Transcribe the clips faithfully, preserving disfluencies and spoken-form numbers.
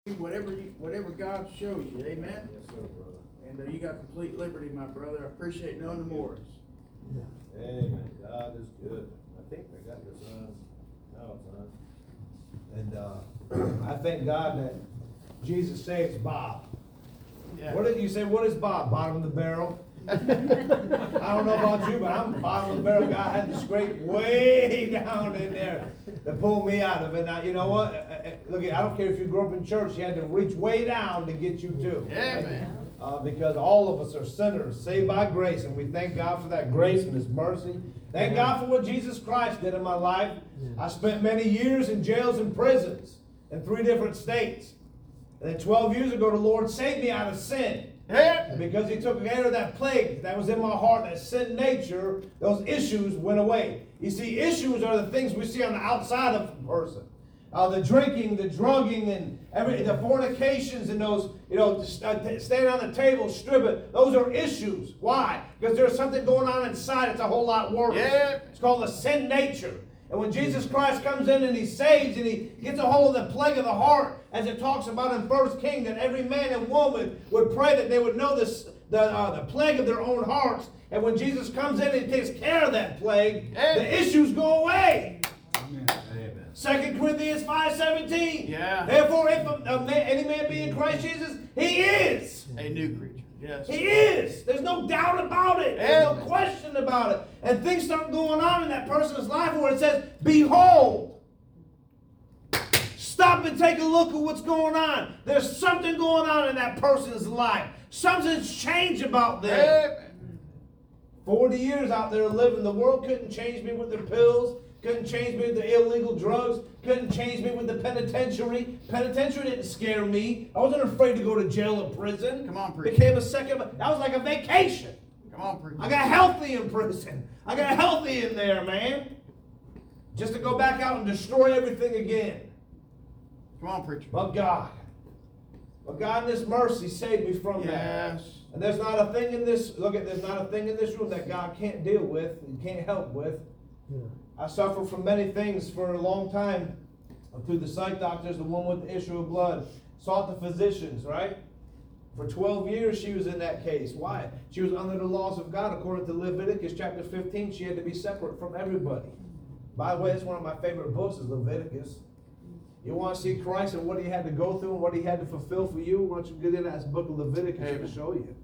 Whatever you, whatever God shows you, amen? Yes, sir, brother. And uh, you got complete liberty, my brother. I appreciate knowing the Morris. Amen. God is good. I think I got your son. No, son. And uh, I thank God that Jesus saves Bob. Yeah. What did you say? What is Bob? Bottom of the barrel? I don't know about you, but I'm the bottom of the barrel guy. I had to scrape way down in there to pull me out of it. Now, you know what? Uh, uh, Look, I don't care if you grew up in church. You had to reach way down to get you too. Yeah, man. Uh, because all of us are sinners, saved by grace, and we thank God for that grace and His mercy. Thank God for what Jesus Christ did in my life. I spent many years in jails and prisons in three different states. And then twelve years ago, the Lord saved me out of sin. Yeah. And because He took care of that plague that was in my heart, that sin nature, those issues went away. You see, issues are the things we see on the outside of a person. Uh, the drinking, the drugging, and every the fornications, and those, you know, just, uh, t- staying on the table, stripping. Those are issues. Why? Because there's something going on inside. It's a whole lot worse. Yeah. It's called the sin nature. And when Jesus Christ comes in and He saves and He gets a hold of the plague of the heart, as it talks about in First King, that every man and woman would pray that they would know this, the uh, the plague of their own hearts. And when Jesus comes in and He takes care of that plague, Yeah. the issues go away. Amen. Second Corinthians five seventeen. Yeah. Therefore, if a, a man, any man be in Christ Jesus, he is. A new creature. Yes. He is. There's no doubt about it. There's no Amen. question about it. And things start going on in that person's life where it says, behold. Stop and take a look at what's going on. There's something going on in that person's life. Something's changed about them. Amen. forty years out there living, the world couldn't change me with their pills, couldn't change me with the illegal drugs, couldn't change me with the penitentiary. Penitentiary didn't scare me. I wasn't afraid to go to jail or prison. Come on, preacher. Became a second, that was like a vacation. Come on, preacher. I got healthy in prison. I got healthy in there, man. Just to go back out and destroy everything again. Come on, preacher. But God, but God in His mercy saved me from that. Yes. And there's not a thing in this, look at, there's not a thing in this room that God can't deal with and can't help with. Yeah. I suffered from many things for a long time. Through the psych doctors, the one with the issue of blood, sought the physicians, right? For twelve years she was in that case. Why? She was under the laws of God. According to Leviticus chapter fifteen, she had to be separate from everybody. By the way, it's one of my favorite books is Leviticus. You want to see Christ and what He had to go through and what He had to fulfill for you? Why don't you get in that book of Leviticus Amen. to show you.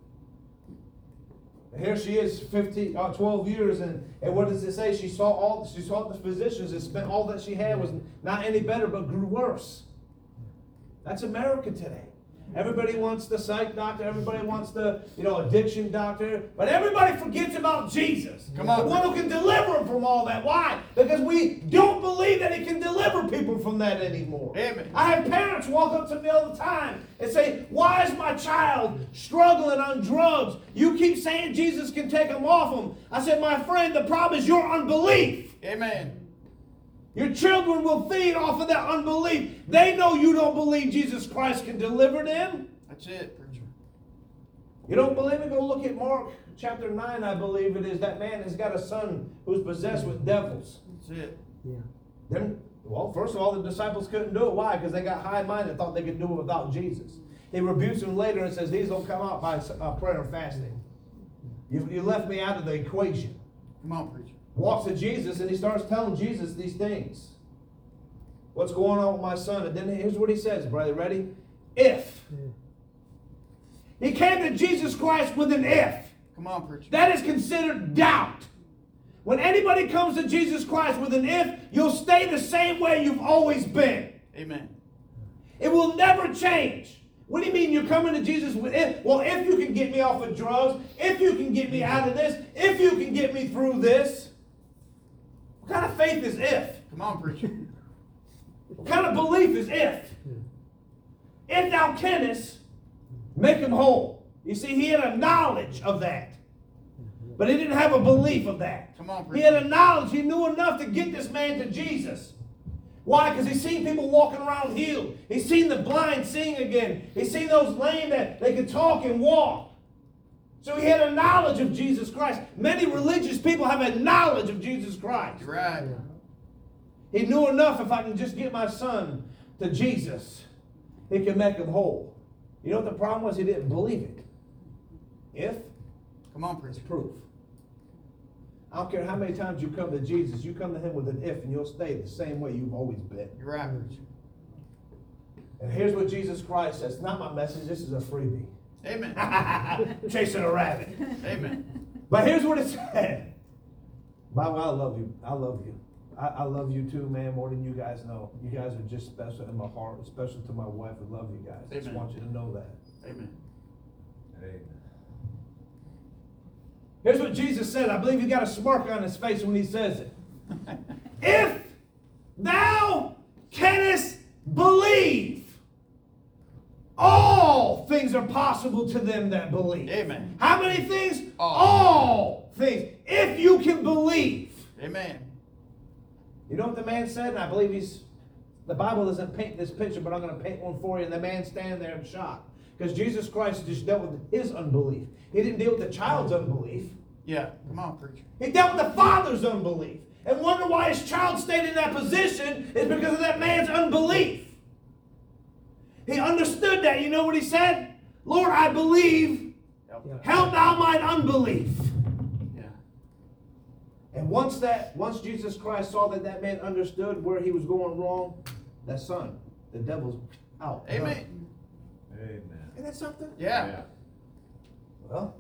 And here she is, fifteen, uh, twelve years, and, and what does it say? She saw all, she saw the physicians and spent all that she had was not any better, but grew worse. That's America today. Everybody wants the psych doctor. Everybody wants the, you know, addiction doctor. But everybody forgets about Jesus. Come on. The one who can deliver them from all that. Why? Because we don't believe that He can deliver people from that anymore. Amen. I have parents walk up to me all the time and say, why is my child struggling on drugs? You keep saying Jesus can take them off them. I said, my friend, the problem is your unbelief. Amen. Your children will feed off of that unbelief. They know you don't believe Jesus Christ can deliver them. That's it, preacher. You don't believe me? Go look at Mark chapter nine, I believe it is. That man has got a son who's possessed with devils. That's it. Yeah. Then, well, first of all, the disciples couldn't do it. Why? Because they got high-minded and thought they could do it without Jesus. He rebukes them later and says, these don't come out by uh, prayer and fasting. You, you left me out of the equation. Come on, preacher. Walks to Jesus and he starts telling Jesus these things. What's going on with my son? And then here's what he says, brother. Ready? If. Yeah. He came to Jesus Christ with an if. Come on, preacher. That is considered doubt. When anybody comes to Jesus Christ with an if, you'll stay the same way you've always been. Amen. It will never change. What do you mean you're coming to Jesus with if? Well, if you can get me off of drugs, if you can get me out of this, if you can get me through this. What kind of faith is if? Come on, preacher. What kind of belief is if? If thou canst, make him whole. You see, he had a knowledge of that. But he didn't have a belief of that. Come on, He preacher. had a knowledge. He knew enough to get this man to Jesus. Why? Because he's seen people walking around healed. He's seen the blind seeing again. He's seen those lame that they could talk and walk. So he had a knowledge of Jesus Christ. Many religious people have a knowledge of Jesus Christ. You're right. He knew enough, if I can just get my son to Jesus, he can make him whole. You know what the problem was? He didn't believe it. If, Come on, it's preacher. proof. I don't care how many times you come to Jesus, you come to him with an if, and you'll stay the same way you've always been. You're right, preacher. And here's what Jesus Christ says. Not my message, this is a freebie. Amen. Chasing a rabbit. Amen. But here's what it said. Bible, I love you. I love you. I, I love you too, man, more than you guys know. You guys are just special in my heart, especially to my wife. I love you guys. I just Amen. want you to know that. Amen. Amen. Here's what Jesus said. I believe he got a smirk on his face when he says it. If thou canst believe, all things are possible to them that believe. Amen. How many things? All. All things. If you can believe. Amen. You know what the man said? And I believe he's, the Bible doesn't paint this picture, but I'm going to paint one for you. And the man standing there in shock. Because Jesus Christ just dealt with his unbelief. He didn't deal with the child's unbelief. Yeah. Come on, preacher. He dealt with the father's unbelief. And wonder why his child stayed in that position is because of that man's unbelief. He understood that. You know what he said? Lord, I believe. Help. Help thou mine unbelief. Yeah. And once that, once Jesus Christ saw that that man understood where he was going wrong, that son, the devil's out. Amen. Amen. Isn't that something? Yeah. Well,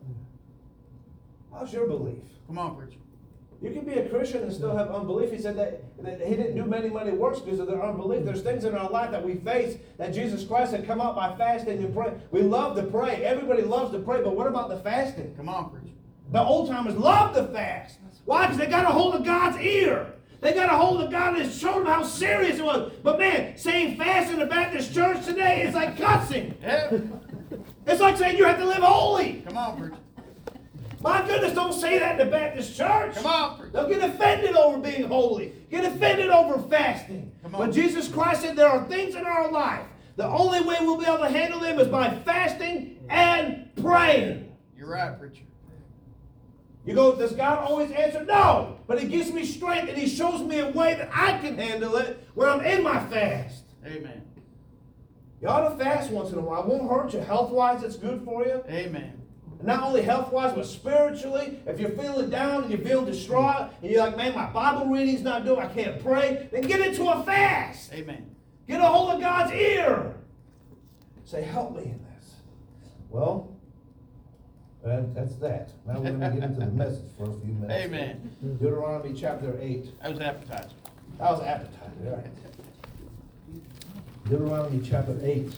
how's your belief? Come on, preacher. You can be a Christian and still have unbelief. He said that, that he didn't do many, many works because of their unbelief. There's things in our life that we face that Jesus Christ had come out by fasting and praying. We love to pray. Everybody loves to pray, but what about the fasting? Come on, preacher. The old timers love to fast. Why? Because they got a hold of God's ear. They got a hold of God and showed them how serious it was. But man, saying fast in the Baptist church today is like cussing. Yeah. It's like saying you have to live holy. Come on, preacher. My goodness, don't say that in the Baptist church. Come on, preacher. They'll get offended over being holy. Get offended over fasting. Come on. But Jesus Christ said there are things in our life. The only way we'll be able to handle them is by fasting and praying. You're right, preacher. You go, does God always answer? No. But he gives me strength and he shows me a way that I can handle it when I'm in my fast. Amen. You ought to fast once in a while. It won't hurt you. Health-wise, it's good for you. Amen. Not only health-wise, but spiritually. If you're feeling down and you feel distraught, and you're like, man, my Bible reading's not doing, I can't pray, then get into a fast. Amen. Get a hold of God's ear. Say, help me in this. Well, that- that's that. Now we're going to get into the message for a few minutes. Amen. Deuteronomy chapter eight. That was appetizer. That was appetite. All right. Deuteronomy chapter eight.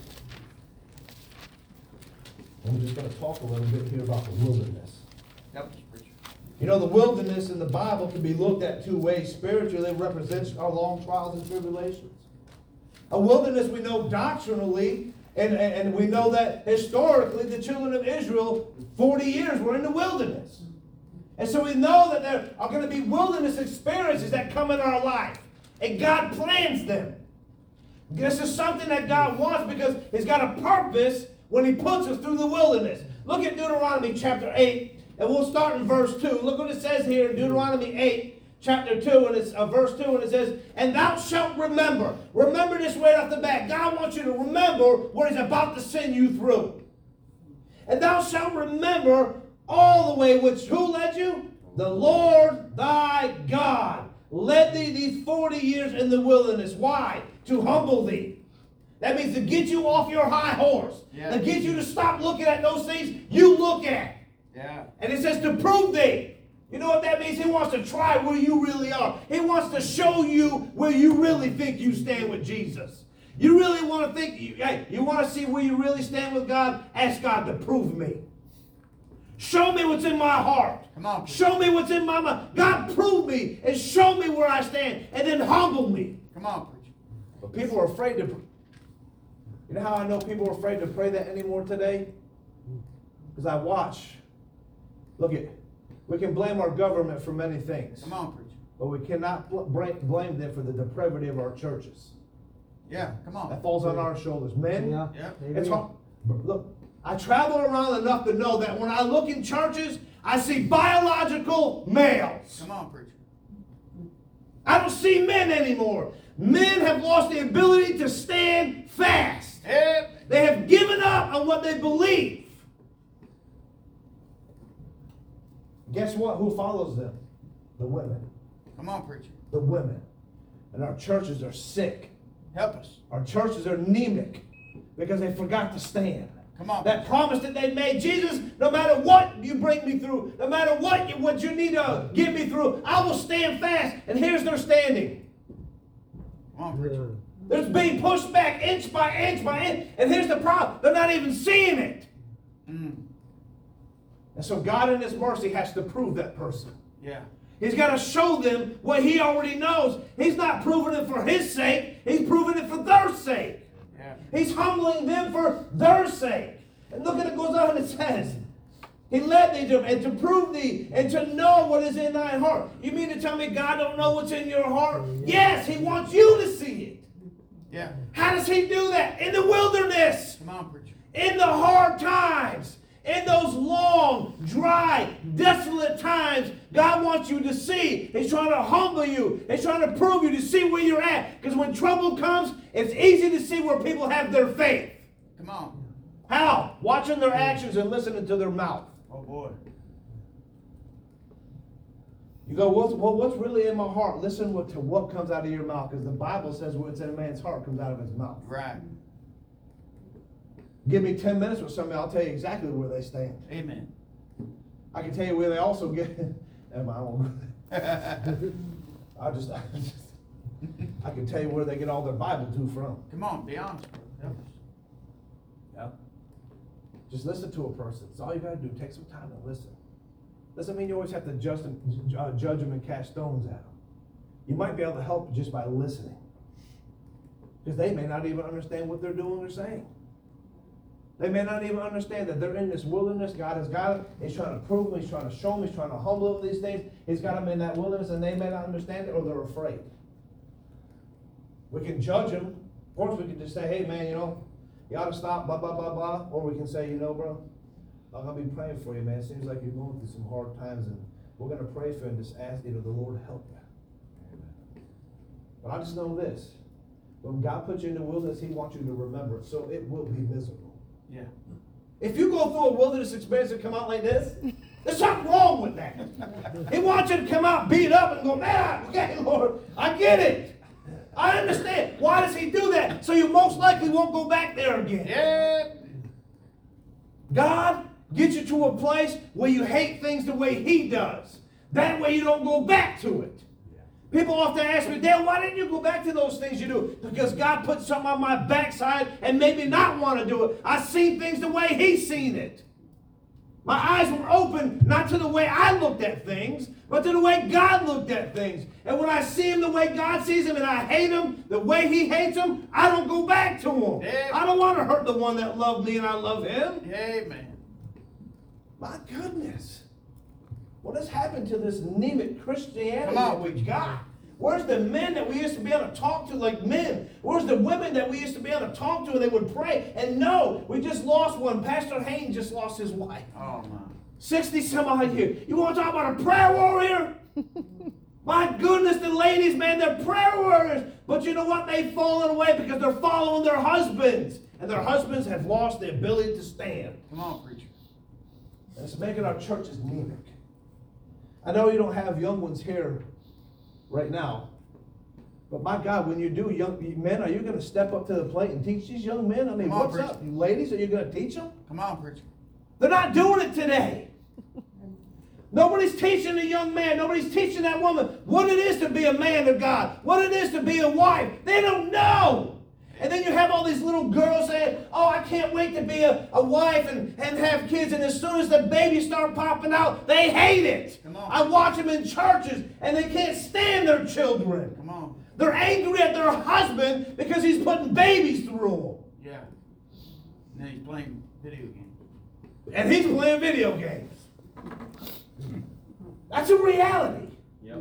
And we're just going to talk a little bit here about the wilderness. Help us, preacher. You know, the wilderness in the Bible can be looked at two ways. Spiritually, it represents our long trials and tribulations. A wilderness we know doctrinally, and, and, and we know that historically the children of Israel, forty years were in the wilderness. And so we know that there are going to be wilderness experiences that come in our life. And God plans them. This is something that God wants because He's got a purpose when He puts us through the wilderness. Look at Deuteronomy chapter eight, and we'll start in verse two. Look what it says here in Deuteronomy eight, chapter two, and it's uh, verse two, and it says, and thou shalt remember. Remember this right off the bat. God wants you to remember what He's about to send you through. And thou shalt remember all the way which who led you? The Lord thy God led thee these forty years in the wilderness. Why? To humble thee. That means to get you off your high horse. Yeah. To get you to stop looking at those things you look at. Yeah. And it says to prove thee. You know what that means? He wants to try where you really are. He wants to show you where you really think you stand with Jesus. You really want to think, you, hey, you want to see where you really stand with God? Ask God to prove me. Show me what's in my heart. Come on. Show me what's in my mind. God, prove me and show me where I stand and then humble me. Come on, preacher. But people are afraid to. You know how I know people are afraid to pray that anymore today? Because I watch. Look at, we can blame our government for many things. Come on, preacher. But we cannot bl- bra- blame them for the depravity of our churches. Yeah, come on. That falls on our shoulders. Men, Yeah. Yeah. it's hard. Look, I travel around enough to know that when I look in churches, I see biological males. Come on, preacher. I don't see men anymore. Men have lost the ability to stand fast. Amen. They have given up on what they believe. Guess what? Who follows them? The women. Come on, preacher. The women. And our churches are sick. Help us. Our churches are anemic because they forgot to stand. Come on. That promise that they made, Jesus, no matter what you bring me through, no matter what you, what you need to get me through, I will stand fast. And here's their standing. Come on, preacher. They're being pushed back inch by inch by inch. And here's the problem. They're not even seeing it. Mm. And so God in His mercy has to prove that person. Yeah. He's got to show them what He already knows. He's not proving it for His sake. He's proving it for their sake. Yeah. He's humbling them for their sake. And look at it goes on and it says, He led thee to and to prove thee and to know what is in thine heart. You mean to tell me God don't know what's in your heart? Yes, He wants you to see it. Yeah. How does He do that? In the wilderness. Come on, preacher. In the hard times. In those long, dry, desolate times, God wants you to see. He's trying to humble you. He's trying to prove you to see where you're at. Because when trouble comes, it's easy to see where people have their faith. Come on. How? Watching their actions and listening to their mouth. Oh, boy. You go, well, well what's really in my heart? Listen what, to what comes out of your mouth. Because the Bible says what's in a man's heart comes out of his mouth. Right. Give me ten minutes with somebody, I'll tell you exactly where they stand. Amen. I can tell you where they also get. Am I won't. I just, I just, I can tell you where they get all their Bible too from. Come on, be honest, bro. Help us. Yeah. Just listen to a person. That's all you got to do. Take some time to listen. Doesn't mean you always have to judge them, uh, judge them and cast stones at them. You might be able to help just by listening, because they may not even understand what they're doing or saying. They may not even understand that they're in this wilderness. God has got them. He's trying to prove them. He's trying to show them. He's trying to humble them these things. He's got them in that wilderness, and they may not understand it, or they're afraid. We can judge them. Of course, we can just say, hey, man, you know, you ought to stop, blah, blah, blah, blah. Or we can say, you know, bro, I'm going to be praying for you, man. It seems like you're going through some hard times, and we're going to pray for you and just ask, you know, the Lord to help you. But I just know this. When God puts you in the wilderness, He wants you to remember it, so it will be miserable. Yeah. If you go through a wilderness experience and come out like this, there's something wrong with that. He wants you to come out beat up and go, man, okay, Lord, I get it. I understand. Why does He do that? So you most likely won't go back there again. Yeah. God gets you to a place where you hate things the way He does. That way you don't go back to it. People often ask me, Dale, why didn't you go back to those things you do? Because God put something on my backside and made me not want to do it. I seen things the way He's seen it. My eyes were open not to the way I looked at things, but to the way God looked at things. And when I see Him the way God sees Him and I hate Him the way He hates Him, I don't go back to Him. Yeah. I don't want to hurt the one that loved me and I love Him. Amen. My goodness. What has happened to this anemic Christianity Come on. that we got? Where's the men that we used to be able to talk to like men? Where's the women that we used to be able to talk to and they would pray? And no, we just lost one. Pastor Haynes just lost his wife. Oh, my. sixty some odd years. You want to talk about a prayer warrior? My goodness, the ladies, man, they're prayer warriors. But you know what? They've fallen away because they're following their husbands. And their husbands have lost the ability to stand. Come on, preacher. And it's making our churches anemic. I know you don't have young ones here right now, but my God, when you do, young men, are you going to step up to the plate and teach these young men? I mean, Come on, what's preacher. up? Ladies, are you going to teach them? Come on, preacher. They're not doing it today. Nobody's teaching the young man. Nobody's teaching that woman what it is to be a man of God, what it is to be a wife. They don't know. And then you have all these little girls saying, oh, I can't wait to be a, a wife and, and have kids. And as soon as the babies start popping out, they hate it. Come on. I watch them in churches and they can't stand their children. Come on. They're angry at their husband because he's putting babies through Yeah. And then he's playing video games. them. And he's playing video games. That's a reality. Yep.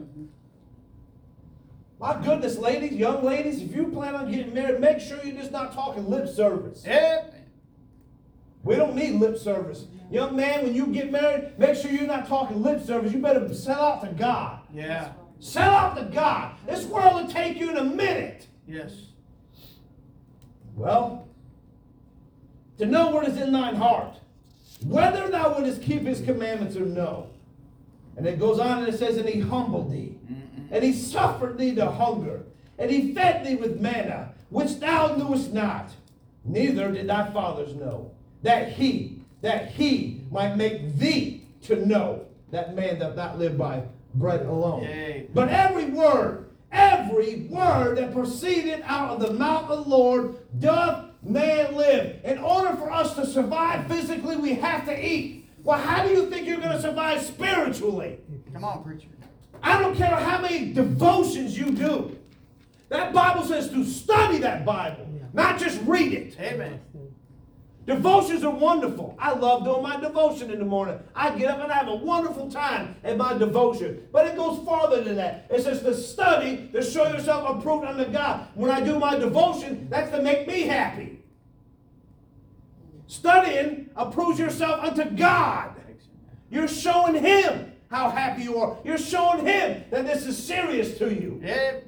My goodness, ladies, young ladies, if you plan on getting married, make sure you're just not talking lip service. Amen. We don't need lip service. Young man, when you get married, make sure you're not talking lip service. You better sell out to God. Yeah. Sell out to God. This world will take you in a minute. Yes. Well, to know what is in thine heart, whether thou wouldest keep his commandments or no. And it goes on and it says, and he humbled thee, and he suffered thee to hunger, and he fed thee with manna, which thou knewest not, neither did thy fathers know, that he, that he might make thee to know that man doth not live by bread alone. Yay. But every word, every word that proceeded out of the mouth of the Lord doth man live. In order for us to survive physically, we have to eat. Well, how do you think you're going to survive spiritually? Come on, preacher. I don't care how many devotions you do. That Bible says to study that Bible, not just read it. Amen. Devotions are wonderful. I love doing my devotion in the morning. I get up and I have a wonderful time in my devotion. But it goes farther than that. It says to study, to show yourself approved unto God. When I do my devotion, that's to make me happy. Studying approves yourself unto God. You're showing Him how happy you are. You're showing Him that this is serious to you. Yep.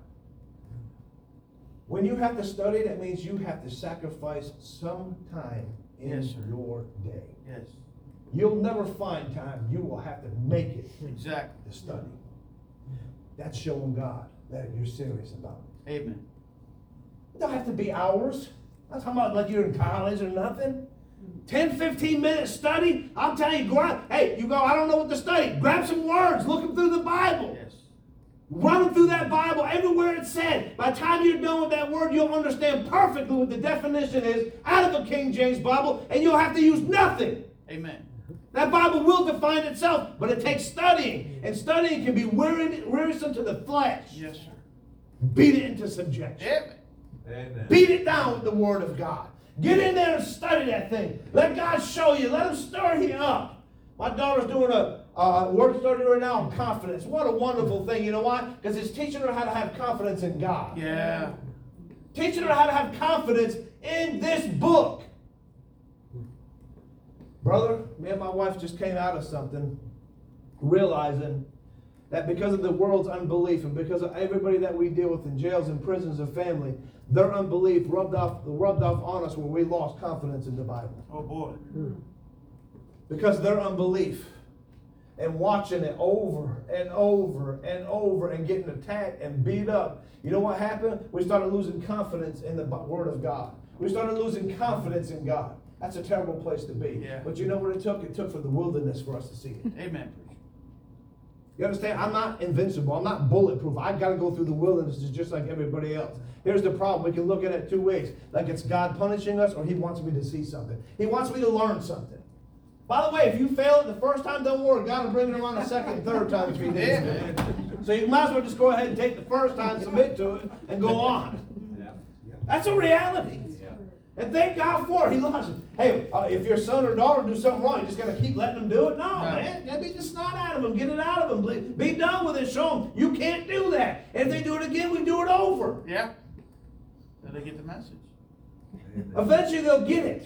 When you have to study, that means you have to sacrifice some time in Yes, sir. your day. Yes. You'll never find time. You will have to make it Exactly. to study. That's showing God that you're serious about it. Amen. It don't have to be hours. I'm talking about like you're in college or nothing. ten, fifteen minutes study. I'm telling you, go out. Hey, you go, I don't know what to study. Grab some words. Look them through the Bible. Yes. Run through that Bible everywhere it's said. By the time you're done with that word, you'll understand perfectly what the definition is out of a King James Bible, and you'll have to use nothing. Amen. That Bible will define itself, but it takes studying. And studying can be weary- wearisome to the flesh. Yes, sir. Beat it into subjection. Amen. Amen. Beat it down with the Word of God. Get in there and study that thing. Let God show you. Let Him stir you up. My daughter's doing a uh, work study right now on confidence. What a wonderful thing. You know why? Because it's teaching her how to have confidence in God. Yeah. Teaching her how to have confidence in this book. Brother, me and my wife just came out of something realizing that because of the world's unbelief and because of everybody that we deal with in jails and prisons and family, their unbelief rubbed off, rubbed off on us where we lost confidence in the Bible. Oh, boy. Because of their unbelief and watching it over and over and over and getting attacked and beat up. You know what happened? We started losing confidence in the Word of God. We started losing confidence in God. That's a terrible place to be. Yeah. But you know what it took? It took for the wilderness for us to see it. Amen, preacher. You understand? I'm not invincible. I'm not bulletproof. I got to go through the wilderness just like everybody else. Here's the problem. We can look at it two ways. Like it's God punishing us or He wants me to see something. He wants me to learn something. By the way, if you fail it the first time, don't worry. God will bring it around the second and third time if He needs to. So you might as well just go ahead and take the first time, submit to it, and go on. That's a reality. And thank God for it. He loves it. Hey, uh, if your son or daughter do something wrong, you're just going to keep letting them do it? No, No. man. That be the snot out of them. Get it out of them. Be done with it. Show them you can't do that. And if they do it again, we do it over. Yeah. So they get the message. Amen. Eventually, they'll get it.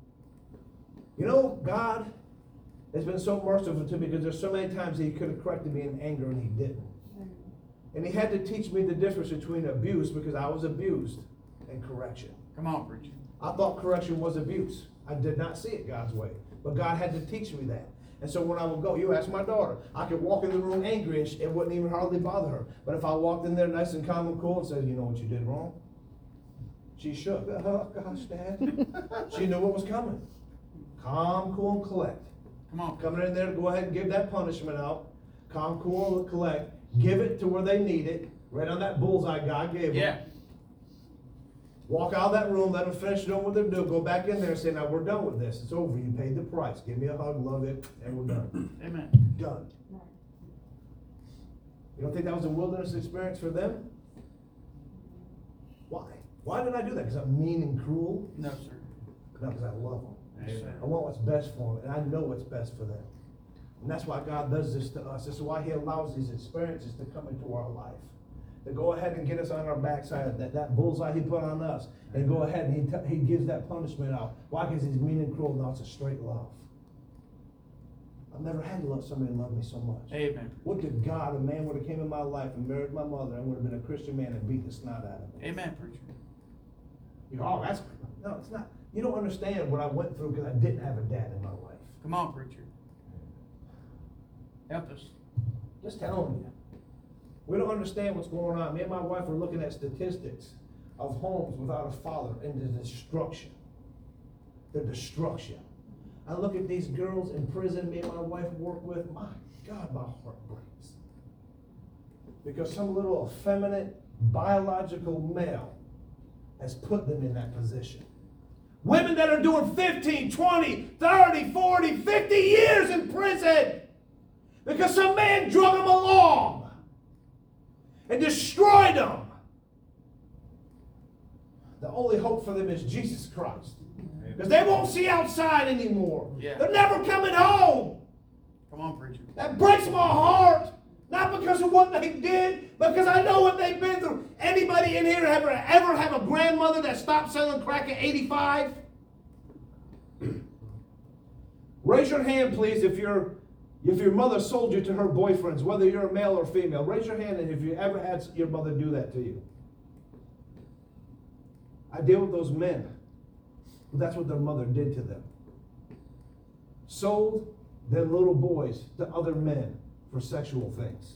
You know, God has been so merciful to me because there's so many times that He could have corrected me in anger and He didn't. And He had to teach me the difference between abuse because I was abused and correction. Come on, preacher. I thought correction was abuse. I did not see it God's way. But God had to teach me that. And so when I would go, you ask my daughter, I could walk in the room angry and she, it wouldn't even hardly bother her. But if I walked in there nice and calm and cool and said, you know what you did wrong? She shook. Oh, gosh, Dad. She knew what was coming. Calm, cool, and collect. Come on. Coming in there to go ahead and give that punishment out. Calm, cool, and collect. Give it to where they need it. Right on that bullseye God gave them. Yeah. Walk out of that room, let them finish doing what they're doing. Go back in there and say, now we're done with this. It's over. You paid the price. Give me a hug, love it, and we're done. Amen. Done. You don't think that was a wilderness experience for them? Why? Why did I do that? Because I'm mean and cruel? No, sir. No, because I love them. Amen. I want what's best for them, and I know what's best for them. And that's why God does this to us. This is why He allows these experiences to come into our life. To go ahead and get us on our backside, that, that bullseye He put on us, and go ahead and He, t- he gives that punishment out. Why? Because He's mean and cruel. Now it's a straight love. I've never had to love somebody love me so much. Amen. What if God, a man would have came in my life and married my mother and would have been a Christian man and beat the snot out of me? Amen, preacher. You go, oh, that's, no, it's not. You don't understand what I went through because I didn't have a dad in my life. Come on, preacher. Help us. Just telling you. We don't understand what's going on. Me and my wife are looking at statistics of homes without a father and the destruction. The destruction. I look at these girls in prison me and my wife work with. My God, my heart breaks. Because some little effeminate, biological male has put them in that position. Women that are doing fifteen, twenty, thirty, forty, fifty years in prison because some man drug them along and destroyed them. The only hope for them is Jesus Christ. Because they won't see outside anymore. Yeah. They're never coming home. Come on, preacher. That breaks my heart. Not because of what they did, because I know what they've been through. Anybody in here ever, ever have a grandmother that stopped selling crack at eighty-five? Raise your hand, please, if your if your mother sold you to her boyfriends, whether you're a male or female. Raise your hand if you ever had your mother do that to you. I deal with those men. That's what their mother did to them. Sold their little boys to other men for sexual things.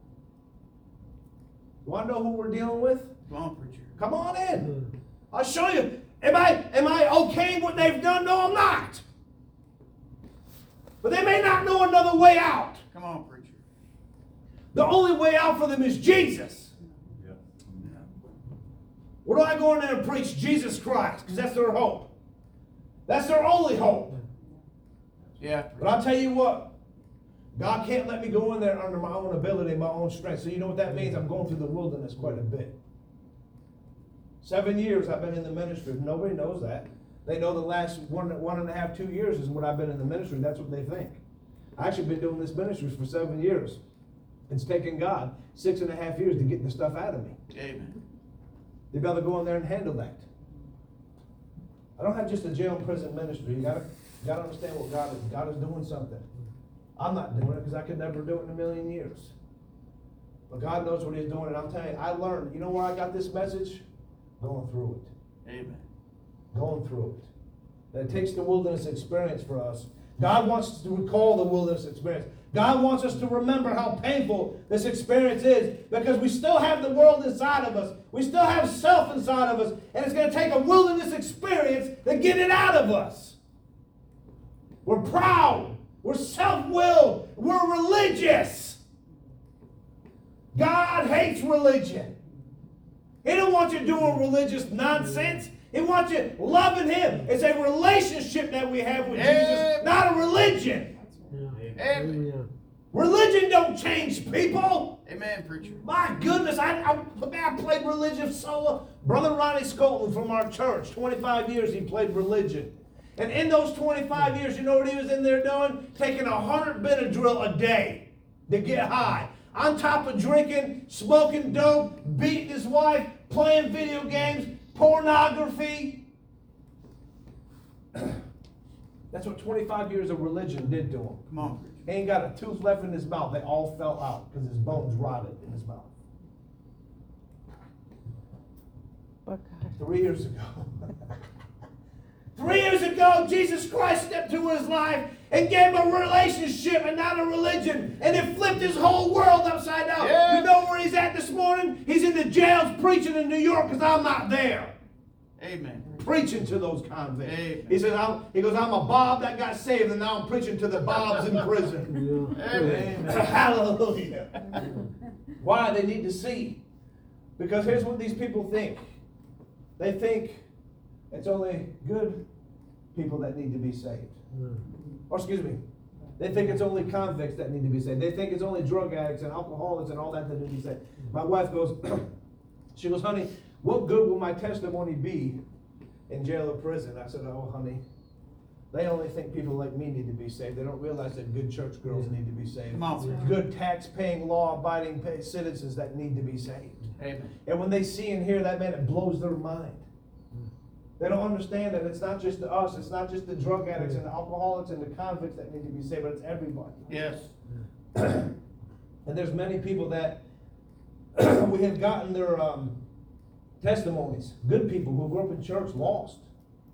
Want to know who we're dealing with? Come on, preacher. Come on in. I'll show you. Am I, am I okay with what they've done? No, I'm not. But they may not know another way out. Come on, preacher. The only way out for them is Jesus. Yep. Where do I go in there and preach Jesus Christ? Because that's their hope. That's their only hope. Yeah. But I'll tell you what, God can't let me go in there under my own ability, my own strength. So you know what that means? I'm going through the wilderness quite a bit. Seven years I've been in the ministry. Nobody knows that. They know the last one, one and a half, two years is when I've been in the ministry. That's what they think. I've actually been doing this ministry for seven years. It's taken God six and a half years to get the stuff out of me. Amen. They've got to go in there and handle that. I don't have just a jail and prison ministry. You gotta, you gotta understand what God is. God is doing something. I'm not doing it because I could never do it in a million years. But God knows what He's doing, and I'm telling you, I learned. You know where I got this message? Going through it. Amen. Going through it. That it takes the wilderness experience for us. God wants us to recall the wilderness experience. God wants us to remember how painful this experience is because we still have the world inside of us. We still have self inside of us. And it's going to take a wilderness experience to get it out of us. We're proud. We're self-willed. We're religious. God hates religion. He don't want you doing religious nonsense. He wants you loving Him. It's a relationship that we have with Amen. Jesus, not a religion. Amen. Religion don't change people. Amen, preacher. My goodness, I, I, I played religion solo. Brother Ronnie Scolton from our church, twenty-five years he played religion. And in those twenty-five years, you know what he was in there doing? Taking a hundred Benadryl a day to get high. On top of drinking, smoking dope, beating his wife, playing video games, pornography. That's what twenty-five years of religion did to him. Come on, preacher. He ain't got a tooth left in his mouth. They all fell out because his bones rotted in his mouth. Three years ago. Three years ago, Jesus Christ stepped into his life and gave him a relationship and not a religion. And it flipped his whole world upside down. Yeah. You know where he's at this morning? He's in the jails preaching in New York because I'm not there. Amen. Preaching to those convicts. Amen. He says, I'm, he goes, I'm a Bob that got saved, and now I'm preaching to the Bobs in prison. Amen. Hallelujah. Why? They need to see. Because here's what these people think. They think it's only good people that need to be saved. Or excuse me, they think it's only convicts that need to be saved. They think it's only drug addicts and alcoholics and all that that need to be saved. My wife goes, she goes, honey, what good will my testimony be in jail or prison? I said, oh, honey, they only think people like me need to be saved. They don't realize that good church girls need to be saved. Come on, preacher. Good tax-paying, law-abiding pay- citizens that need to be saved. Amen. And when they see and hear that, man, it blows their mind. They don't understand that it's not just us, it's not just the drug addicts and the alcoholics and the convicts that need to be saved, but it's everybody. Yes. And there's many people that we have gotten their um, testimonies. Good people who grew up in church, lost.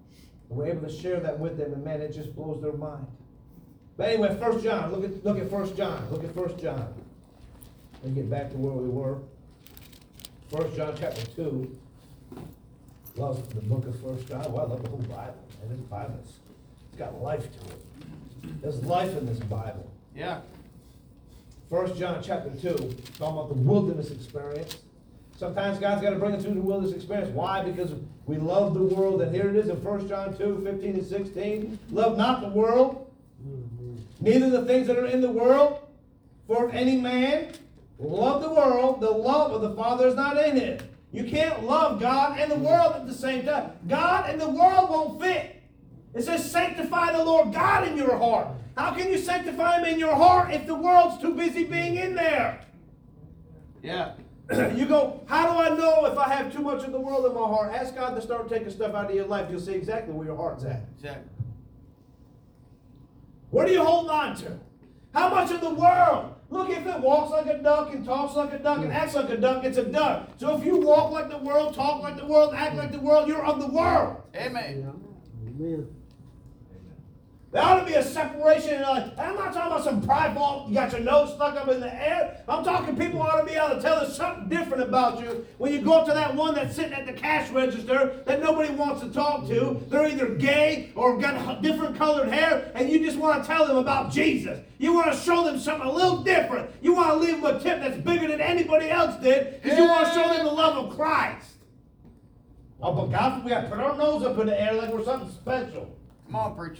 And we're able to share that with them, and man, it just blows their mind. But anyway, First John, look at look at First John. Look at First John. Let me get back to where we were. First John chapter two. Love the book of First John. Well, I love the whole Bible. And this Bible, it's got life to it. There's life in this Bible. Yeah. First John chapter two, talking about the wilderness experience. Sometimes God's got to bring us through the wilderness experience. Why? Because we love the world. And here it is in First John two, fifteen and sixteen. Love not the world, neither the things that are in the world. For if any man love the world, the love of the Father is not in him. You can't love God and the world at the same time. God and the world won't fit. It says sanctify the Lord God in your heart. How can you sanctify him in your heart if the world's too busy being in there? Yeah. You go, how do I know if I have too much of the world in my heart? Ask God to start taking stuff out of your life. You'll see exactly where your heart's at. Exactly. What do you hold on to? How much of the world? Look, if it walks like a duck and talks like a duck and acts like a duck, it's a duck. So if you walk like the world, talk like the world, act like the world, you're of the world. Amen. Amen. There ought to be a separation. Uh, I'm not talking about some prideful, you got your nose stuck up in the air. I'm talking people ought to be able to tell us something different about you. When you go up to that one that's sitting at the cash register that nobody wants to talk to, they're either gay or got different colored hair, and you just want to tell them about Jesus. You want to show them something a little different. You want to leave them a tip that's bigger than anybody else did, because you want to show them the love of Christ. Oh, but God, we got to put our nose up in the air like we're something special. Come on, preacher.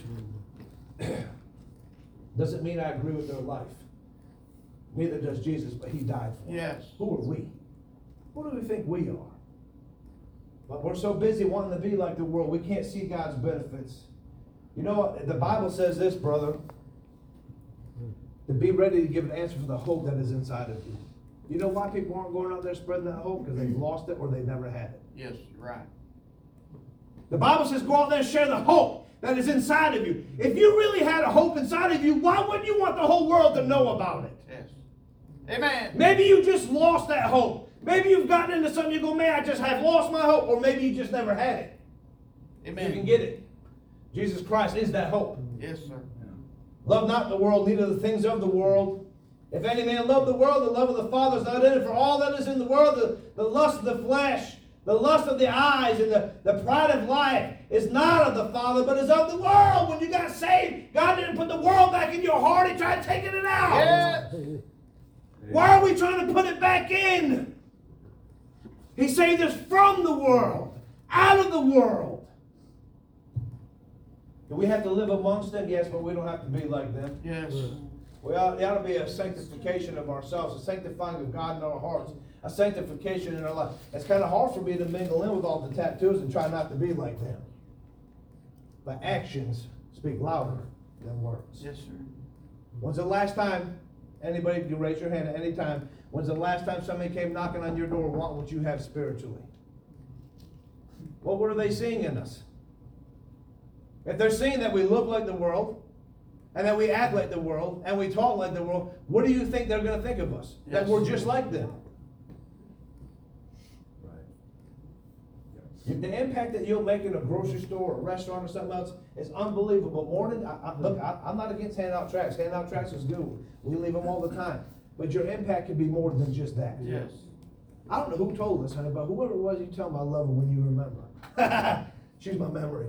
Doesn't mean I agree with their life. Neither does Jesus, but he died for Yes. us. Who are we? Who do we think we are? But we're so busy wanting to be like the world, we can't see God's benefits. You know what? The Bible says this, brother. To be ready to give an answer for the hope that is inside of you. You know why people aren't going out there spreading that hope? Because they've lost it or they've never had it. Yes, you're right. The Bible says go out there and share the hope that is inside of you. If you really had a hope inside of you, why wouldn't you want the whole world to know about it? Yes. Amen. Maybe you just lost that hope. Maybe you've gotten into something, you go, man, I just have lost my hope. Or maybe you just never had it. Amen. You can get it. Jesus Christ is that hope. Yes, sir. Love not the world, neither the things of the world. If any man love the world, the love of the Father is not in it. For all that is in the world, the, the lust of the flesh, the lust of the eyes, and the, the pride of life is not of the Father, but is of the world. When you got saved, God didn't put the world back in your heart. He tried taking it out. Yes. Why are we trying to put it back in? He saved us from the world, out of the world. Do we have to live amongst them? Yes, but we don't have to be like them. Yes. We ought, there ought to be a sanctification of ourselves, a sanctifying of God in our hearts, a sanctification in our life. It's kind of hard for me to mingle in with all the tattoos and try not to be like them. But actions speak louder than words. Yes, sir. When's the last time, anybody can raise your hand at any time, when's the last time somebody came knocking on your door wanting what you have spiritually? What were they seeing in us? If they're seeing that we look like the world, and that we act like the world, and we talk like the world, what do you think they're going to think of us? Yes. That we're just like them. Right. The impact that you'll make in a grocery store, or a restaurant, or something else is unbelievable. More than, I, I, look, I, I'm not against handing out tracts. Handing out tracts is good. We leave them all the time. But your impact can be more than just that. Yes. I don't know who told us, honey, but whoever it was, you tell them I love her when you remember. She's my memory.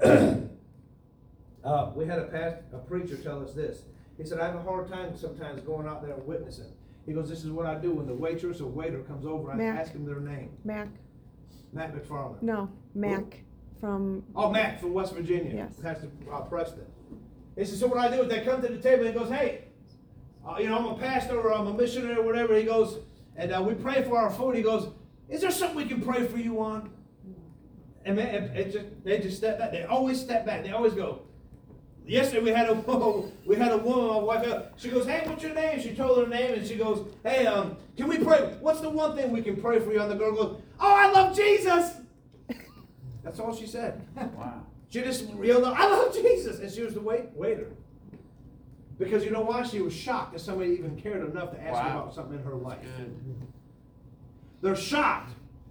uh, we had a past, a preacher tell us this. He said, I have a hard time sometimes going out there and witnessing. He goes, this is what I do when the waitress or waiter comes over, I Mac. ask him their name. Mac, Matt McFarland. no, Mac from, Oh, Matt from West Virginia. Yes. Pastor uh, Preston. He said, so what I do is they come to the table and he goes, hey, uh, you know, I'm a pastor or I'm a missionary or whatever. He goes, and uh, we pray for our food. He goes, is there something we can pray for you on? And man, it, it just, they just step back. They always step back. They always go. Yesterday we had a we had a woman, my wife. She goes, hey, what's your name? She told her name, and she goes, hey, um, can we pray? What's the one thing we can pray for you on? The girl goes, oh, I love Jesus. That's all she said. Wow. She just yelled out, I love Jesus, and she was the wait waiter. Because you know why? She was shocked that somebody even cared enough to ask her Wow. about something in her life. Good. They're shocked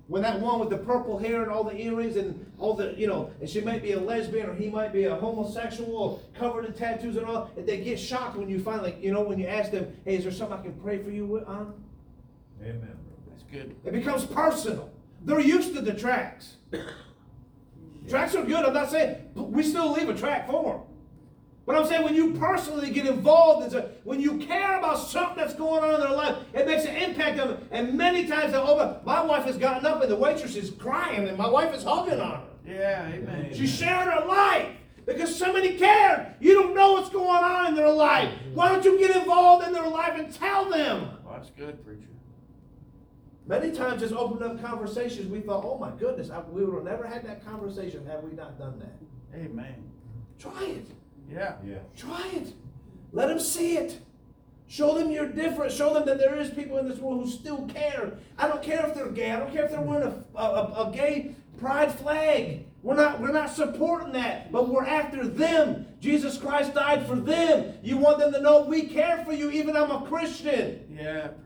When that one with the purple hair and all the earrings and all the, you know, and she might be a lesbian or he might be a homosexual covered in tattoos and all, and they get shocked when you finally, you know, when you ask them, hey, is there something I can pray for you with, on? Amen, bro. That's good. It becomes personal. They're used to the tracks. Tracks are good. I'm not saying, we still leave a track for them. But I'm saying when you personally get involved, in a, when you care about something that's going on in their life, it makes an impact on them. And many times, they'll open, my wife has gotten up and the waitress is crying and my wife is hugging on her. Yeah, amen. She's sharing her life because somebody cared. You don't know what's going on in their life. Why don't you get involved in their life and tell them? Well, that's good, preacher. Many times, just opened up conversations, we thought, oh my goodness, I, we would have never had that conversation had we not done that. Amen. Try it. Yeah. Yeah. Try it. Let them see it. Show them you're different. Show them that there is people in this world who still care. I don't care if they're gay. I don't care if they're wearing a, a, a gay pride flag. We're not, we're not supporting that, but we're after them. Jesus Christ died for them. You want them to know we care for you, even I'm a Christian. Yeah, preacher.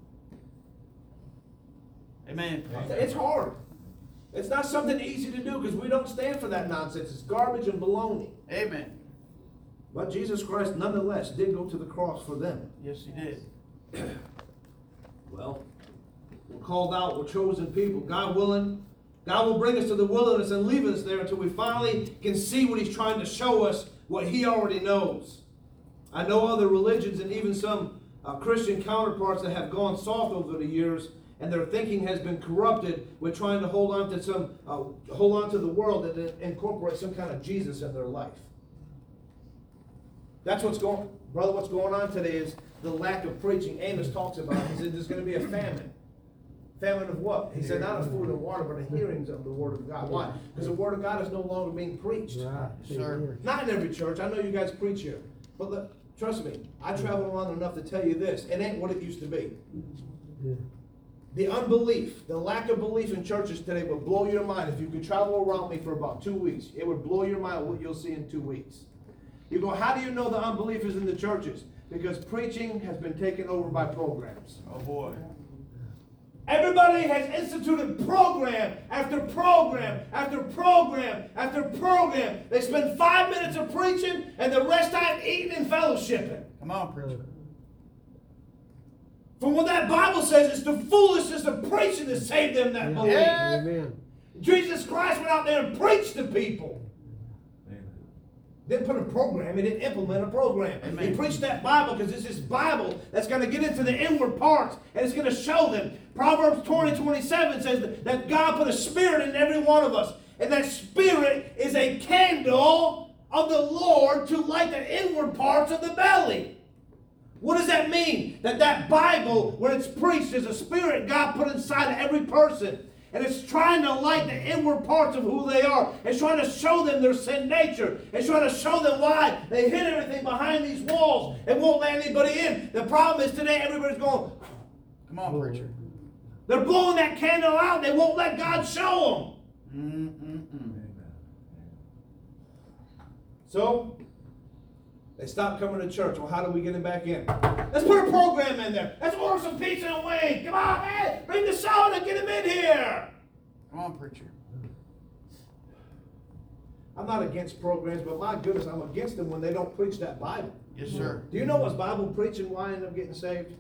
Amen. It's hard. It's not something easy to do because we don't stand for that nonsense. It's garbage and baloney. Amen. But Jesus Christ, nonetheless, did go to the cross for them. Yes, he did. Well, we're called out, we're chosen people. God willing, God will bring us to the wilderness and leave us there until we finally can see what He's trying to show us, what He already knows. I know other religions and even some uh, Christian counterparts that have gone soft over the years, and their thinking has been corrupted with trying to hold on to some, uh, hold on to the world and uh, incorporate some kind of Jesus in their life. That's what's going, brother, what's going on today is the lack of preaching. Amos talks about it. He said there's going to be a famine. Famine of what? He said not of food and water, but of hearings of the word of God. Why? Because the word of God is no longer being preached. Right. Sir. Not in every church. I know you guys preach here. But look, trust me, I travel around enough to tell you this. It ain't what it used to be. Yeah. The unbelief, the lack of belief in churches today would blow your mind. If you could travel around me for about two weeks, it would blow your mind what you'll see in two weeks. You go, how do you know the unbelief is in the churches? Because preaching has been taken over by programs. Oh, boy. Everybody has instituted program after program after program after program. They spend five minutes of preaching and the rest time eating and fellowshipping. Come on, preacher. From what that Bible says, it's the foolishness of preaching that saved them that believe. Yeah. Amen. Jesus Christ went out there and preached to people. Amen. Didn't put a program, he didn't implement a program. Amen. He preached that Bible because it's this Bible that's going to get into the inward parts and it's going to show them. Proverbs twenty, twenty-seven says that, that God put a spirit in every one of us. And that spirit is a candle of the Lord to light the inward parts of the belly. What does that mean? That that Bible, when it's preached, is a spirit God put inside of every person. And it's trying to light the inward parts of who they are. It's trying to show them their sin nature. It's trying to show them why they hid everything behind these walls and won't let anybody in. The problem is today everybody's going, Come on, preacher. they're blowing that candle out. They won't let God show them. Mm-mm-mm. Amen. So, they stopped coming to church. Well, how do we get them back in? Let's put a program in there. Let's order some pizza and wings. Come on, man. Bring the soda. Get them in here. Come on, preacher. I'm not against programs, but my goodness, I'm against them when they don't preach that Bible. Yes, sir. Do you know what's Bible preaching why I end up getting saved?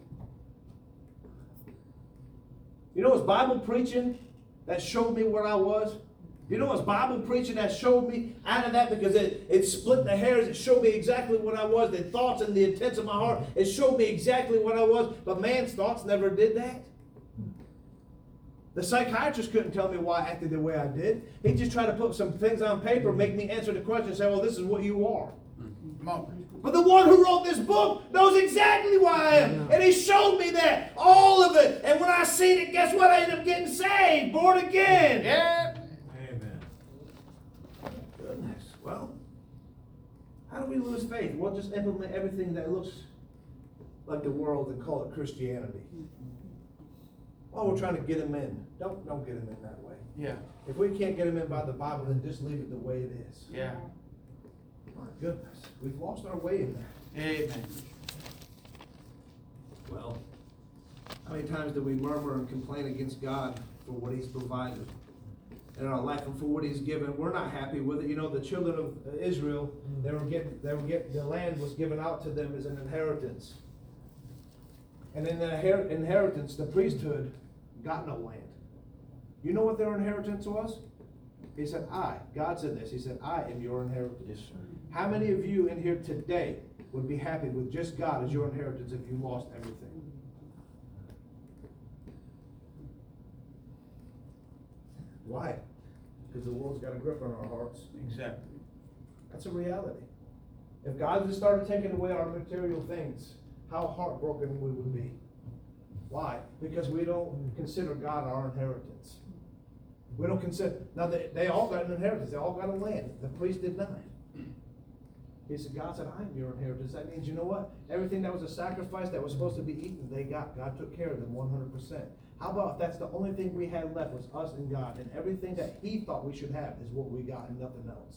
You know what's Bible preaching that showed me where I was? You know what's Bible preaching that showed me out of that because it, it split the hairs. It showed me exactly what I was, the thoughts and the intents of my heart. It showed me exactly what I was, but man's thoughts never did that. The psychiatrist couldn't tell me why I acted the way I did. He just tried to put some things on paper, make me answer the question and say, well, this is what you are. Come on, preacher. But the one who wrote this book knows exactly why I am. And he showed me that. All of it. And when I seen it, guess what? I ended up getting saved. Born again. Yeah. Amen. Goodness. Well, how do we lose faith? We'll just implement everything that looks like the world and call it Christianity. Oh, we're trying to get them in. Don't, don't get them in that way. Yeah. If we can't get them in by the Bible, then just leave it the way it is. Yeah. My goodness. We've lost our way in there. Amen. Well, how many times do we murmur and complain against God for what he's provided in our life and for what he's given. We're not happy with it. You know, the children of Israel, they were getting, they were getting, the land was given out to them as an inheritance. And in the inher- inheritance, the priesthood got no land. You know what their inheritance was? He said, I, God said this, he said, I am your inheritance. Yes, sir. How many of you in here today would be happy with just God as your inheritance if you lost everything? Why? Because the world's got a grip on our hearts. Exactly. That's a reality. If God just started taking away our material things, how heartbroken we would be. Why? Because we don't consider God our inheritance. We don't consider, now they, they all got an inheritance, they all got a land. The priest did not. He said, God said, I'm your inheritance. That means, you know what? Everything that was a sacrifice that was supposed to be eaten, they got. God took care of them one hundred percent. How about if that's the only thing we had left was us and God, and everything that he thought we should have is what we got and nothing else?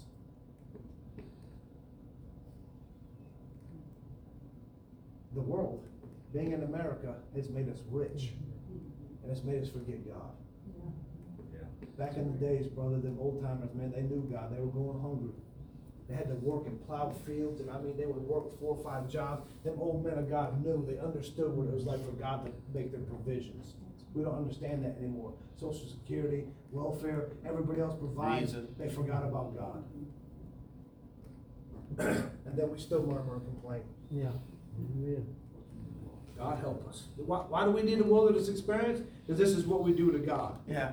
The world, being in America, has made us rich, and it's made us forget God. Yeah. Back in the days, brother, them old timers, man, they knew God. They were going hungry. They had to work in plowed fields, and I mean, they would work four or five jobs. Them old men of God knew, they understood what it was like for God to make their provisions. We don't understand that anymore. Social Security, welfare, everybody else provides. Visa. They forgot about God. And then we still murmur and complain. Yeah. God help us. Why, why do we need a wilderness experience? Because this is what we do to God. Yeah.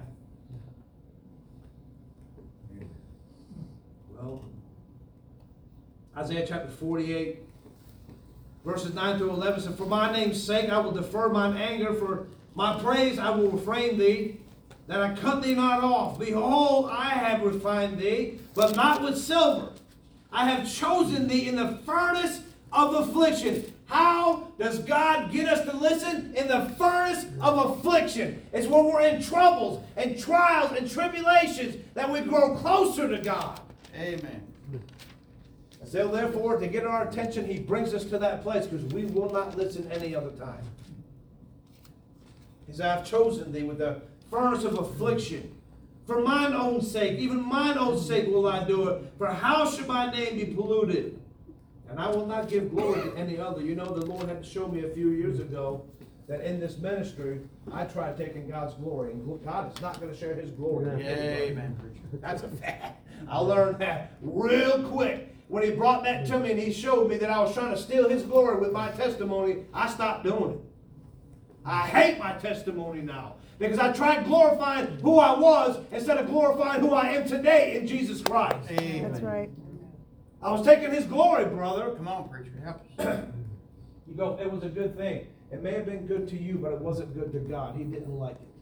Well, Isaiah chapter forty-eight, verses nine through eleven says, For my name's sake I will defer mine anger, for my praise I will refrain thee, that I cut thee not off. Behold, I have refined thee, but not with silver. I have chosen thee in the furnace of affliction. How does God get us to listen? In the furnace of affliction. It's when we're in troubles and trials and tribulations that we grow closer to God. Amen. So therefore, to get our attention, he brings us to that place because we will not listen any other time. He said, I've chosen thee with the furnace of affliction. For mine own sake, even mine own sake will I do it. For how should my name be polluted? And I will not give glory to any other. You know, the Lord had to show me a few years ago that in this ministry, I tried taking God's glory. And God is not going to share his glory. with anybody. Amen, preacher. That's a fact. I learned that real quick. When he brought that to me and he showed me that I was trying to steal his glory with my testimony, I stopped doing it. I hate my testimony now because I tried glorifying who I was instead of glorifying who I am today in Jesus Christ. Amen. That's right. I was taking his glory, brother. Come on, preacher. Help us. You go, it was a good thing. It may have been good to you, but it wasn't good to God. He didn't like it.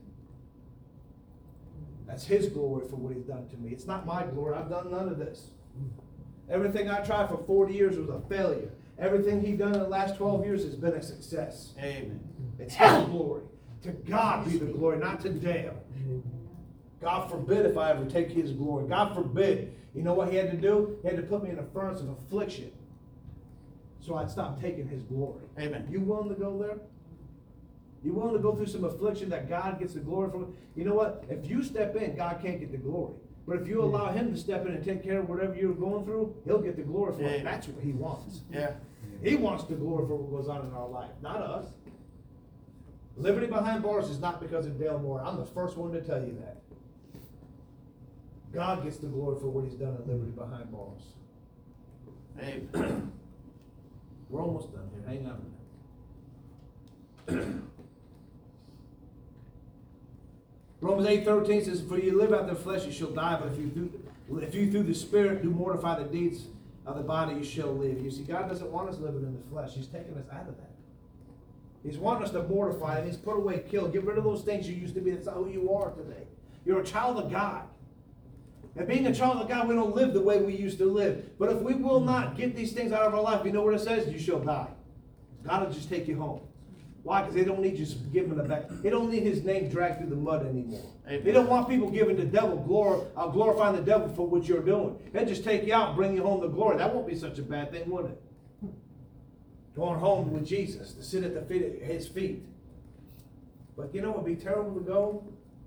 That's his glory for what he's done to me. It's not my glory. I've done none of this. Everything I tried for forty years was a failure. Everything he's done in the last twelve years has been a success. Amen. It's his glory. To God be the glory, not to Dale. God forbid if I ever take his glory. God forbid. You know what he had to do? He had to put me in a furnace of affliction so I'd stop taking his glory. Amen. You willing to go there? You willing to go through some affliction that God gets the glory from? You know what? If you step in, God can't get the glory. But if you allow him to step in and take care of whatever you're going through, he'll get the glory for it. Amen. That's what he wants. Yeah. He wants the glory for what goes on in our life, not us. Liberty behind bars is not because of Dale Moore. I'm the first one to tell you that. God gets the glory for what he's done at Liberty behind bars. Amen. We're almost done here. Hang on a minute. Romans eight thirteen says, For you live after the flesh, you shall die, but if you through, if you through the Spirit do mortify the deeds of the body, you shall live. You see, God doesn't want us living in the flesh. He's taking us out of that. He's wanting us to mortify, and he's put away, kill. Get rid of those things you used to be. That's not who you are today. You're a child of God. And being a child of God, we don't live the way we used to live. But if we will not get these things out of our life, you know what it says? You shall die. God will just take you home. Why? Because they don't need you giving it back. They don't need his name dragged through the mud anymore. Amen. They don't want people giving the devil glory, uh, glorifying the devil for what you're doing. They'll just take you out and bring you home the glory. That won't be such a bad thing, would it? Going home with Jesus, to sit at the feet of his feet. But you know what would be terrible to go?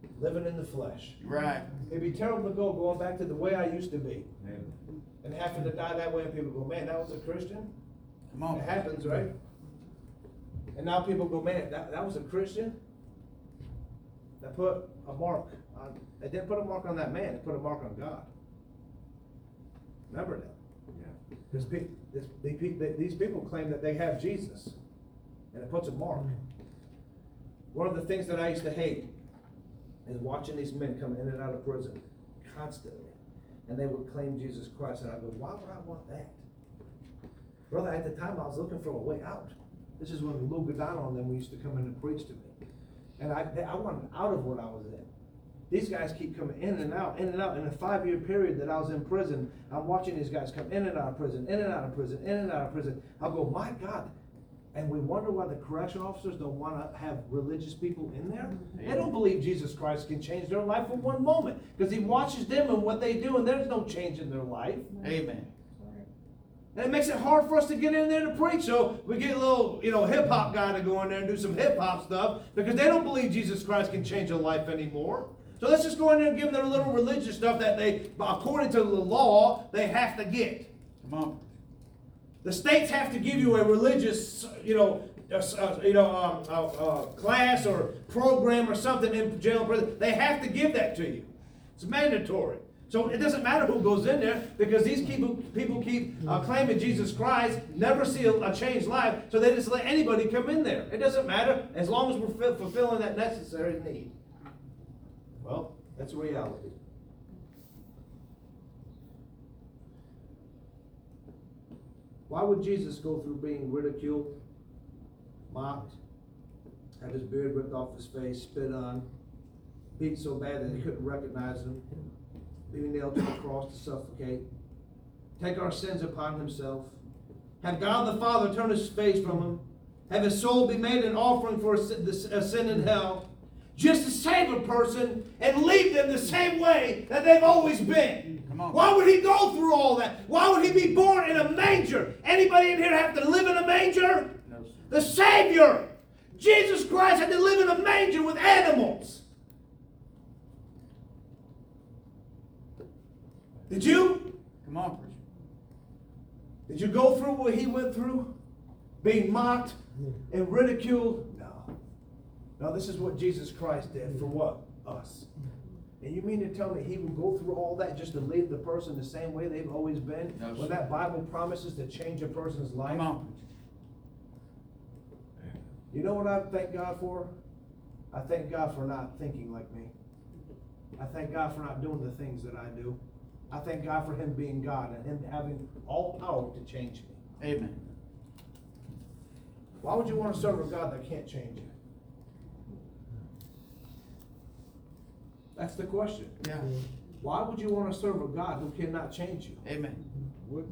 living in the flesh. Right. It'd be terrible to go going back to the way I used to be Amen. and having to die that way, and people go, man, that was a Christian? Come on. It happens, right? And now people go, man, that, that was a Christian? That put a mark on, they didn't put a mark on that man, they put a mark on God. Remember that. Yeah. This pe- this, the pe- these people claim that they have Jesus, and it puts a mark. One of the things that I used to hate is watching these men come in and out of prison constantly, and they would claim Jesus Christ, and I go, why would I want that? Brother, at the time I was looking for a way out. This is when Lou Godano and them used to come in and preach to me, and I I wanted out of what I was in. These guys keep coming in and out, in and out. In a five-year period that I was in prison, I'm watching these guys come in and out of prison, in and out of prison, in and out of prison. I'll go, my God. And we wonder why the correction officers don't want to have religious people in there. They don't believe Jesus Christ can change their life for one moment, because he watches them and what they do, and there's no change in their life. Amen. And it makes it hard for us to get in there to preach. So we get a little, you know, hip hop guy to go in there and do some hip hop stuff, because they don't believe Jesus Christ can change their life anymore. So let's just go in there and give them their little religious stuff that they, according to the law, they have to get. Come on. The states have to give you a religious, you know, uh, uh, you know, um, uh, uh, class or program or something in jail and prison. They have to give that to you. It's mandatory. So it doesn't matter who goes in there, because these people people keep uh, claiming Jesus Christ, never see a, a changed life, so they just let anybody come in there. It doesn't matter as long as we're f- fulfilling that necessary need. Well, that's reality. Why would Jesus go through being ridiculed, mocked, have his beard ripped off his face, spit on, beat so bad that they couldn't recognize him, be nailed to the cross to suffocate, take our sins upon himself, have God the Father turn his face from him, have his soul be made an offering for a sin, a sin in hell, just to save a person and leave them the same way that they've always been? Come on. Why would he go through all that? Why would he be born in a manger? Anybody in here have to live in a manger? No, sir. The Savior, Jesus Christ, had to live in a manger with animals. Did you? Come on, preacher. Did you go through what he went through? Being mocked and ridiculed? No. No, this is what Jesus Christ did for what? Us. And you mean to tell me he would go through all that just to leave the person the same way they've always been? No, when sir. that Bible promises to change a person's life? Come on, preacher. You know what I thank God for? I thank God for not thinking like me. I thank God for not doing the things that I do. I thank God for him being God and him having all power to change me. Amen. Why would you want to serve a God that can't change you? That's the question. Yeah. Why would you want to serve a God who cannot change you? Amen. Would.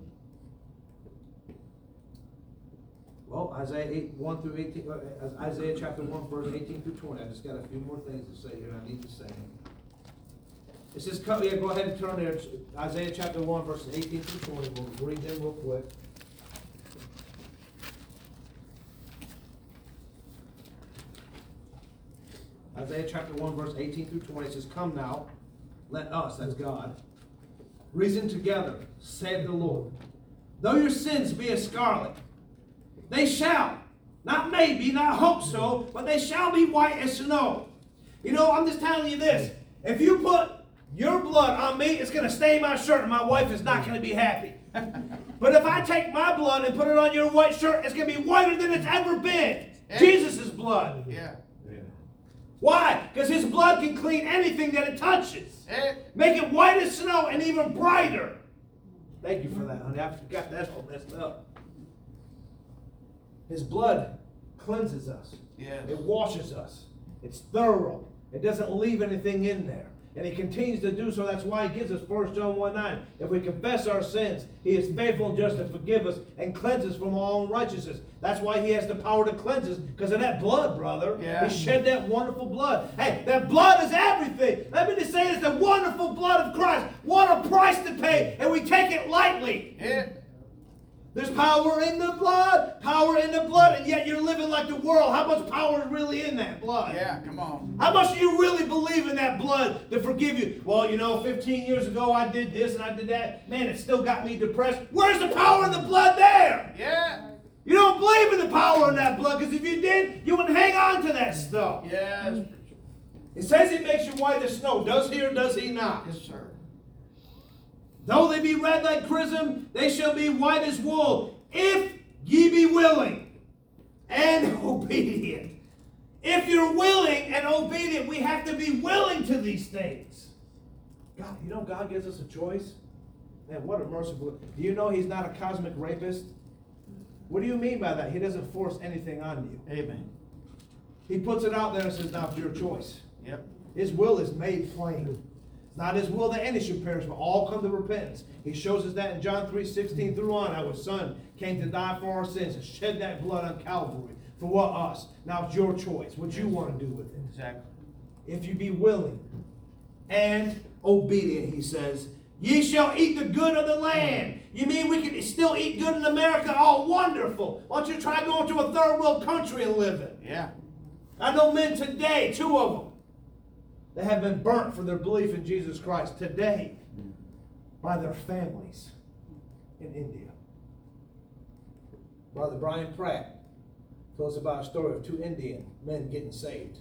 Well, Isaiah eight, one through eighteen, uh, Isaiah chapter one, verse eighteen through twenty. I just got a few more things to say here I need to say. It says, come, yeah, go ahead and turn there. Isaiah chapter one, verses eighteen through twenty. We'll read them real quick. Isaiah chapter one, verse eighteen through twenty. It says, come now, let us, that's God, reason together, saith the Lord. Though your sins be as scarlet, they shall, not maybe, not hope so, but they shall be white as snow. You know, I'm just telling you this. If you put your blood on me, it's going to stain my shirt, and my wife is not going to be happy. But if I take my blood and put it on your white shirt, it's going to be whiter than it's ever been. Yeah. Jesus' blood. Yeah. Yeah. Why? Because his blood can clean anything that it touches. Eh. Make it white as snow and even brighter. Thank you for that, honey. I forgot that all messed up. His blood cleanses us. Yes. It washes us. It's thorough. It doesn't leave anything in there. And he continues to do so. That's why he gives us First John one nine. If we confess our sins, he is faithful and just to forgive us and cleanse us from all unrighteousness. That's why he has the power to cleanse us, because of that blood, brother. Yeah. He shed that wonderful blood. Hey, that blood is everything. Let me just say it's the wonderful blood of Christ. What a price to pay, and we take it lightly. Eh. There's power in the blood, power in the blood, and yet you're living like the world. How much power is really in that blood? Yeah, come on. How much do you really believe in that blood to forgive you? Well, you know, fifteen years ago I did this and I did that. Man, it still got me depressed. Where's the power in the blood there? Yeah. You don't believe in the power in that blood, because if you did, you wouldn't hang on to that stuff. Yes, preacher. It says he makes you white as snow. Does he or does he not? Yes, sir. Though they be red like crimson, they shall be white as wool, if ye be willing and obedient. If you're willing and obedient, we have to be willing to these things. God, you know God gives us a choice? Man, what a merciful. Do you know he's not a cosmic rapist? What do you mean by that? He doesn't force anything on you. Amen. He puts it out there and says, now it's your choice. Yep. His will is made plain. It's not his will that any should perish, but all come to repentance. He shows us that in John three sixteen through on, how his son came to die for our sins and shed that blood on Calvary. For what? Us. Now it's your choice. What you want to do with it. Exactly. If you be willing and obedient, he says, ye shall eat the good of the land. You mean we can still eat good in America? Oh, wonderful. Why don't you try going to a third world country and live in? Yeah. I know men today, two of them, that have been burnt for their belief in Jesus Christ today by their families in India. Brother Brian Pratt told us about a story of two Indian men getting saved.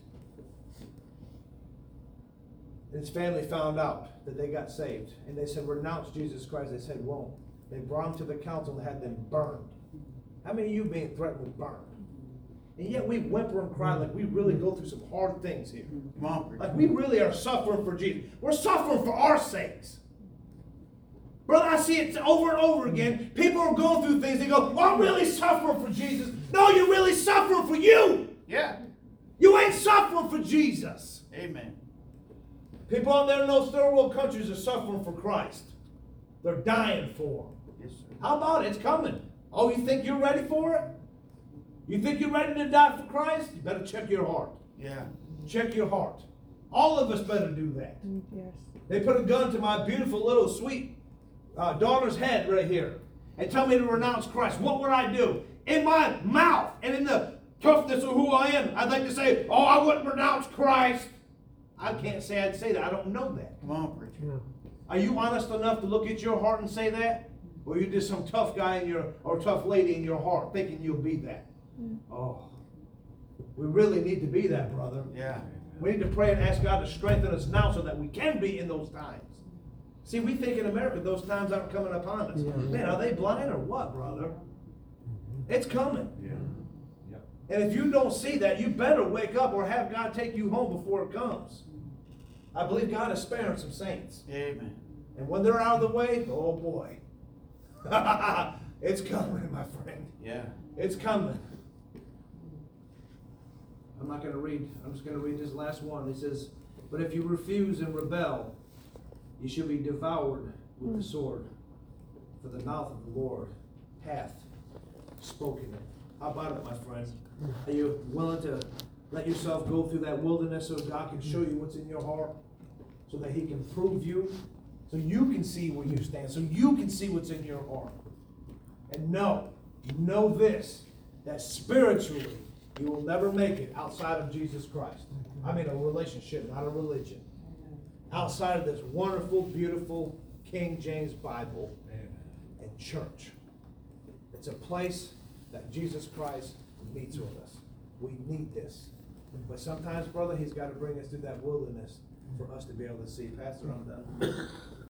His family found out that they got saved, and they said, renounce Jesus Christ. They said, won't. They brought them to the council and had them burned. How many of you being threatened with burned? And yet we whimper and cry like we really go through some hard things here. Come on, preacher. Like we really are suffering for Jesus. We're suffering for our sakes. Brother, I see it over and over again. People are going through things. They go, well, I'm really suffering for Jesus. No, you're really suffering for you. Yeah. You ain't suffering for Jesus. Amen. People out there in those third world countries are suffering for Christ. They're dying for him. Yes, sir. How about it? It's coming. Oh, you think you're ready for it? You think you're ready to die for Christ? You better check your heart. Yeah. Check your heart. All of us better do that. Mm, yes. They put a gun to my beautiful little sweet uh, daughter's head right here and tell me to renounce Christ. What would I do? In my mouth and in the toughness of who I am, I'd like to say, oh, I wouldn't renounce Christ. I can't say I'd say that. I don't know that. Come on, preacher. Are you honest enough to look at your heart and say that? Or you just some tough guy in your, or tough lady in your heart thinking you'll be that? Oh, we really need to be that, brother. Yeah. We need to pray and ask God to strengthen us now so that we can be in those times. See, we think in America those times aren't coming upon us. Man, are they blind or what, brother? It's coming. Yeah. Yep. And if you don't see that, you better wake up or have God take you home before it comes. I believe God is sparing some saints. Amen. And when they're out of the way, oh boy. It's coming, my friend. Yeah. It's coming. I'm not going to read. I'm just going to read this last one. It says, but if you refuse and rebel, you shall be devoured with the sword. For the mouth of the Lord hath spoken it. How about it, my friend? Are you willing to let yourself go through that wilderness so God can show you what's in your heart? So that he can prove you? So you can see where you stand. So you can see what's in your heart. And know, know this, that spiritually, you will never make it outside of Jesus Christ. I mean a relationship, not a religion. Outside of this wonderful, beautiful King James Bible and church. It's a place that Jesus Christ meets with us. We need this. But sometimes, brother, he's got to bring us through that wilderness for us to be able to see. Pastor, I'm done.